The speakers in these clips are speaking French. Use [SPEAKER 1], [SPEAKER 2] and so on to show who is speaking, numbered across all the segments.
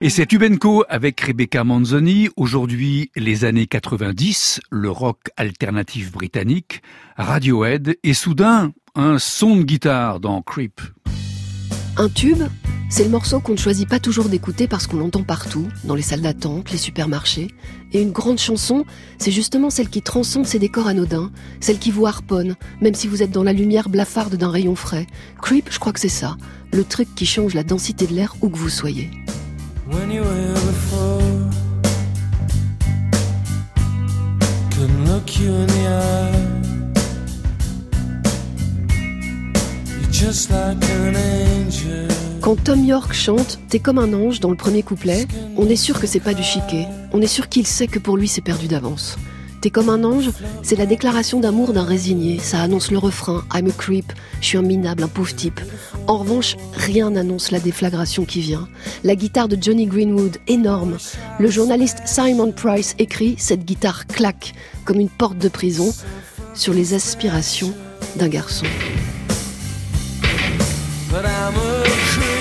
[SPEAKER 1] Et c'est Tubenco avec Rebecca Manzoni. Aujourd'hui, les années 90, le rock alternatif britannique, Radiohead et soudain, un son de guitare dans Creep.
[SPEAKER 2] Un tube, c'est le morceau qu'on ne choisit pas toujours d'écouter parce qu'on l'entend partout, dans les salles d'attente, les supermarchés. Et une grande chanson, c'est justement celle qui transcende ces décors anodins, celle qui vous harponne, même si vous êtes dans la lumière blafarde d'un rayon frais. Creep, je crois que c'est ça, le truc qui change la densité de l'air où que vous soyez.
[SPEAKER 3] When you were before, couldn't look you in the eye. You're just like an angel.
[SPEAKER 2] Quand Thom Yorke chante « T'es comme un ange » dans le premier couplet, on est sûr que c'est pas du chiquet. On est sûr qu'il sait que pour lui c'est perdu d'avance. « T'es comme un ange », c'est la déclaration d'amour d'un résigné. Ça annonce le refrain « I'm a creep », je suis un minable, un pauvre type. En revanche, rien n'annonce la déflagration qui vient. La guitare de Johnny Greenwood, énorme. Le journaliste Simon Price écrit « Cette guitare claque comme une porte de prison » sur les aspirations d'un garçon.
[SPEAKER 3] But I'm a creep.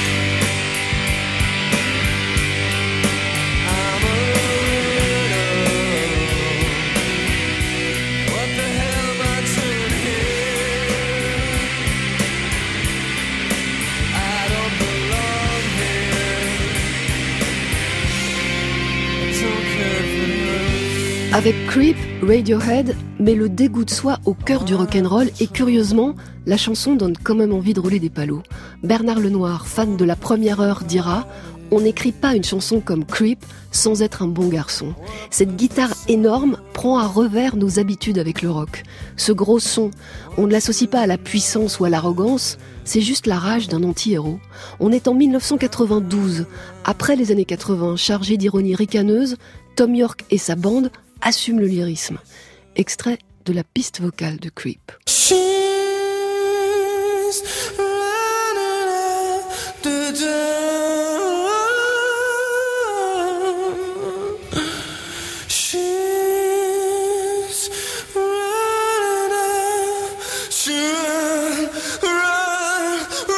[SPEAKER 3] I'm a weirdo. What the hell am I doing here? I don't belong here. I don't care for her.
[SPEAKER 2] Avec Creep, Radiohead met le dégoût de soi au cœur du rock'n'roll et curieusement, la chanson donne quand même envie de rouler des palos. Bernard Lenoir, fan de la première heure, dira « On n'écrit pas une chanson comme Creep sans être un bon garçon. Cette guitare énorme prend à revers nos habitudes avec le rock. Ce gros son, on ne l'associe pas à la puissance ou à l'arrogance, c'est juste la rage d'un anti-héros. On est en 1992. Après les années 80, chargés d'ironie ricaneuse, Thom Yorke et sa bande assument le lyrisme. Extrait de la piste vocale de Creep.
[SPEAKER 3] She's running out the door. She's running out. She run.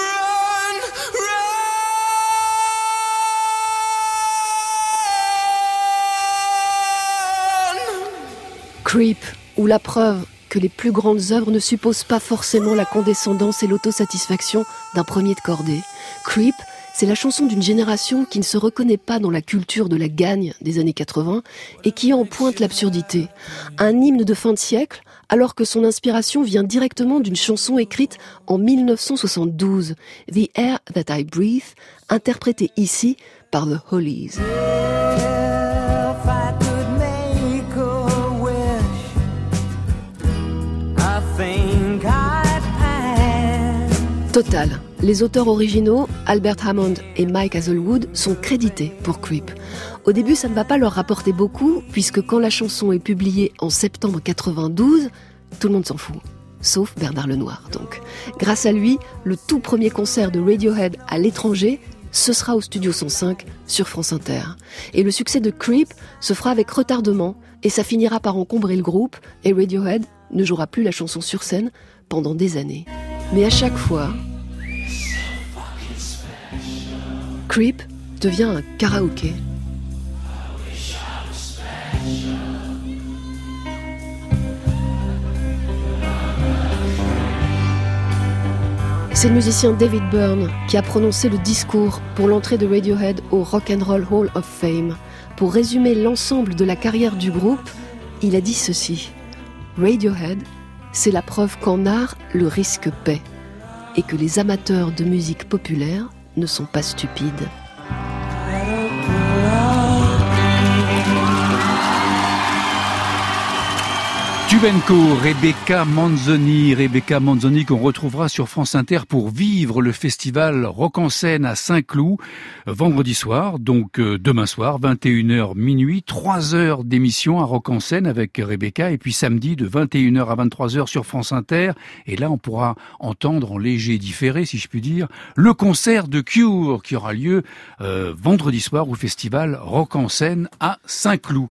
[SPEAKER 2] Creep, ou la preuve que les plus grandes œuvres ne supposent pas forcément la condescendance et l'autosatisfaction d'un premier de cordée. Creep, c'est la chanson d'une génération qui ne se reconnaît pas dans la culture de la gagne des années 80 et qui en pointe l'absurdité. Un hymne de fin de siècle, alors que son inspiration vient directement d'une chanson écrite en 1972, The Air That I Breathe, interprétée ici par The Hollies. Total. Les auteurs originaux, Albert Hammond et Mike Hazelwood, sont crédités pour Creep. Au début, ça ne va pas leur rapporter beaucoup, puisque quand la chanson est publiée en septembre 92, tout le monde s'en fout. Sauf Bernard Lenoir, donc. Grâce à lui, le tout premier concert de Radiohead à l'étranger, ce sera au Studio 105 sur France Inter. Et le succès de Creep se fera avec retardement, et ça finira par encombrer le groupe, et Radiohead ne jouera plus la chanson sur scène pendant des années. Mais à chaque fois, Creep devient un karaoké. C'est le musicien David Byrne qui a prononcé le discours pour l'entrée de Radiohead au Rock and Roll Hall of Fame. Pour résumer l'ensemble de la carrière du groupe, il a dit ceci: Radiohead, c'est la preuve qu'en art, le risque paie, et que les amateurs de musique populaire ne sont pas stupides.
[SPEAKER 1] Tubenco, Rebecca Manzoni qu'on retrouvera sur France Inter pour vivre le festival Rock en scène à Saint-Cloud vendredi soir, donc demain soir, 21h minuit, 3 heures d'émission à Rock en scène avec Rebecca, et puis samedi de 21h à 23h sur France Inter, et là on pourra entendre en léger différé, si je puis dire, le concert de Cure qui aura lieu vendredi soir au festival Rock en scène à Saint-Cloud.